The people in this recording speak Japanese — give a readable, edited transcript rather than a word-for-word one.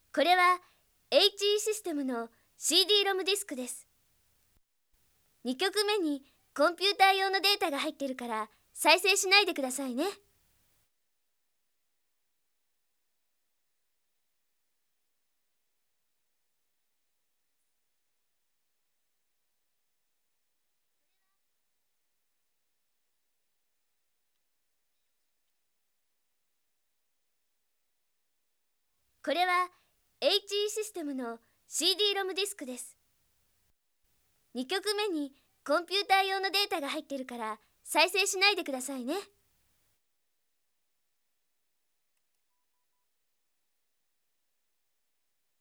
これは HE システムの CD ロムディスクです。2曲目にコンピューター用のデータが入ってるから再生しないでくださいね。これは HE システムの CD ロムディスクです。2曲目にコンピューター用のデータが入ってるから再生しないでくださいね。